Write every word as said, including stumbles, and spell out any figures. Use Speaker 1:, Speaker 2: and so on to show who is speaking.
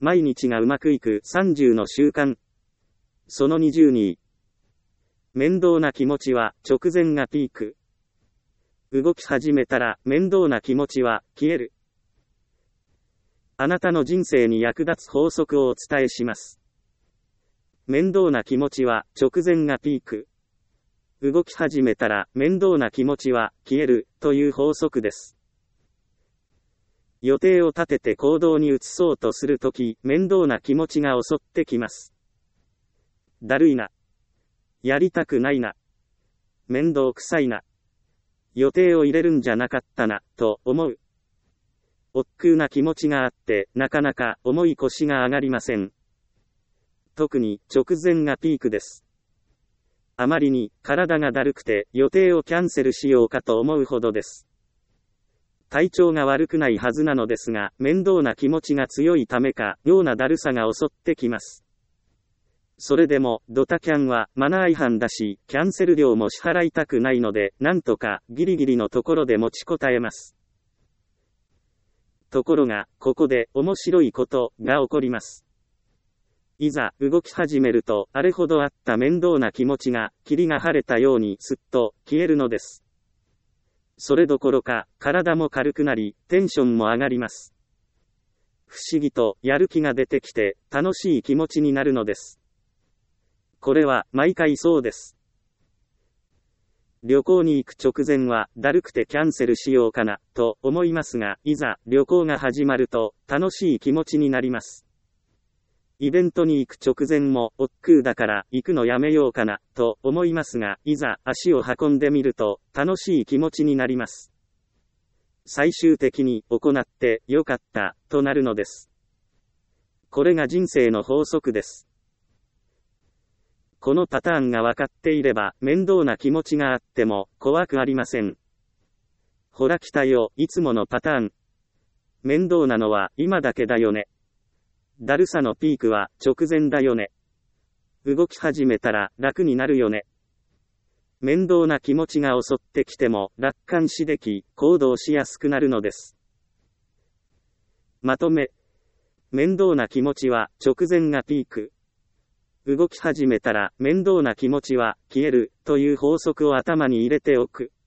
Speaker 1: 毎日がうまくいくさんじゅうの習慣。そのにじゅうに。面倒な気持ちは直前がピーク。動き始めたら面倒な気持ちは消える。あなたの人生に役立つ法則をお伝えします。面倒な気持ちは直前がピーク。動き始めたら面倒な気持ちは消えるという法則です。予定を立てて行動に移そうとするとき、面倒な気持ちが襲ってきます。だるいな。やりたくないな。面倒くさいな。予定を入れるんじゃなかったな、と思う。億劫な気持ちがあって、なかなか重い腰が上がりません。特に直前がピークです。あまりに体がだるくて予定をキャンセルしようかと思うほどです。体調が悪くないはずなのですが、面倒な気持ちが強いためか、妙なだるさが襲ってきます。それでも、ドタキャンはマナー違反だし、キャンセル料も支払いたくないので、なんとかギリギリのところで持ちこたえます。ところが、ここで面白いことが起こります。いざ動き始めると、あれほどあった面倒な気持ちが、霧が晴れたようにすっと消えるのです。それどころか、体も軽くなり、テンションも上がります。不思議とやる気が出てきて、楽しい気持ちになるのです。これは毎回そうです。旅行に行く直前はだるくてキャンセルしようかなと思いますが、いざ旅行が始まると楽しい気持ちになります。イベントに行く直前も億劫だから行くのやめようかなと思いますが、いざ足を運んでみると楽しい気持ちになります。最終的に行ってよかったとなるのです。これが人生の法則です。このパターンが分かっていれば、面倒な気持ちがあっても怖くありません。ほら来たよ、いつものパターン。面倒なのは今だけだよね。だるさのピークは直前だよね。動き始めたら楽になるよね。面倒な気持ちが襲ってきても楽観視でき、行動しやすくなるのです。まとめ。面倒な気持ちは直前がピーク。動き始めたら面倒な気持ちは消えるという法則を頭に入れておく。